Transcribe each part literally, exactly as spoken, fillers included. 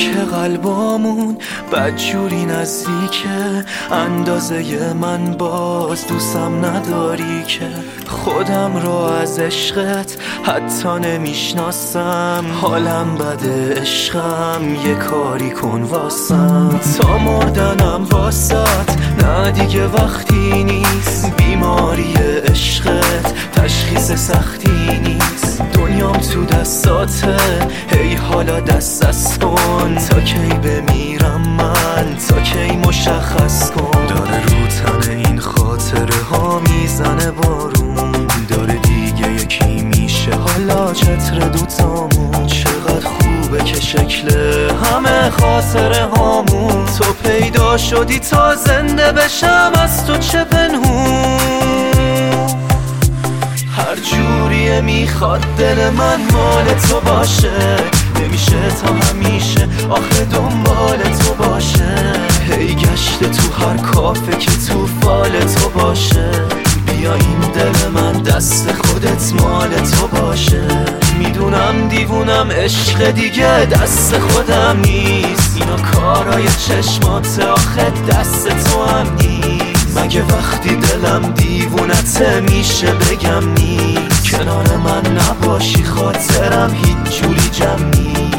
که قلبامون بدجوری نزدیکه، اندازه من باز دوستم نداری که خودم رو از عشقت حتی نمیشناسم. حالم بده عشقم یه کاری کن واسم، تا مردنم واسط نه دیگه وقتی نیست. بیماری عشقت تشخیص سختی نیست، دنیام تو دستاته هی حالا دست از کن. تا کی بمیرم من، تا کی مشخص کن. داره رو تن این خاطره ها میزنه بارون، داره دیگه یکی میشه حالا چتر دوتامون. چقدر خوبه که شکل همه خاطره هامون. تو پیدا شدی تا زنده بشم از تو چه پنهون. هر جوریه میخواد دل من مال تو باشه، نمیشه تا همیشه آخه دنبال تو باشه. هی گشته تو هر کافه که تو فال تو باشه. بیا این دل من دست خودت مال تو باشه. میدونم دیوونم عشق دیگه دست خودم نیست، اینا کارای چشمات آخه دست تو هم نیست. مگه وقتی دلم دیوونته میشه بگم نیست؟ کنار من نباشی خاطرم هیچ جوری جمع نیست.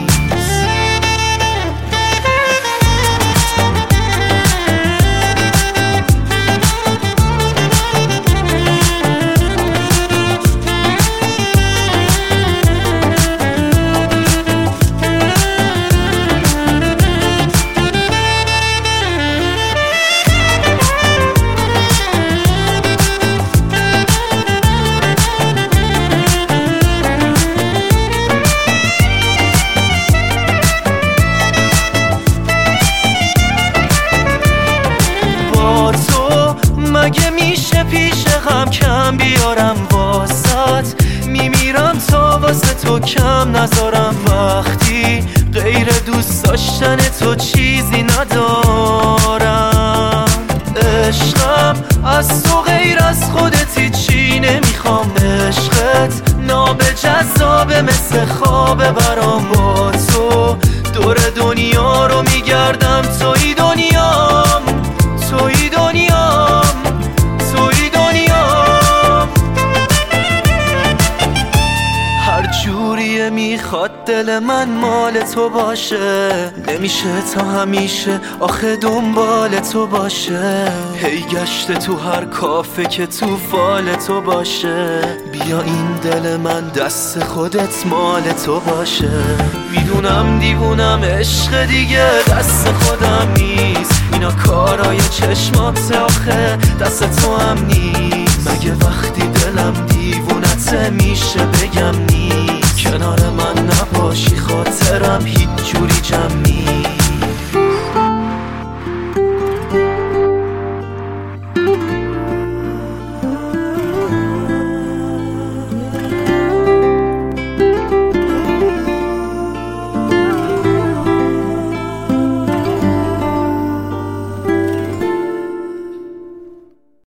مگه میشه پیش غم کم بیارم واسط؟ میمیرم تا واسه تو کم نذارم. وقتی غیر دوست داشتن تو چیزی ندارم. عشقم از تو غیر از خودت هیچی نمیخوام. عشقت نابجذابه مثل خوابه برام. با تو دور دنیا رو میگردم، توی دنیام، توی دنیام، توی دنیام. هر جوریه میخواد دل من مال تو باشه، نمیشه تا همیشه آخه دنبال تو باشه. هی گشته تو هر کافه که تو فال تو باشه. بیا این دل من دست خودت مال تو باشه. میدونم دیوونم عشق دیگه دست خودم نیست، اینا کارای چشمات آخه دست تو هم نیست. مگه وقتی دلم دیوونته میشه بگم نیست؟ کنار من نباشی خاطرم هیچ جوری جمع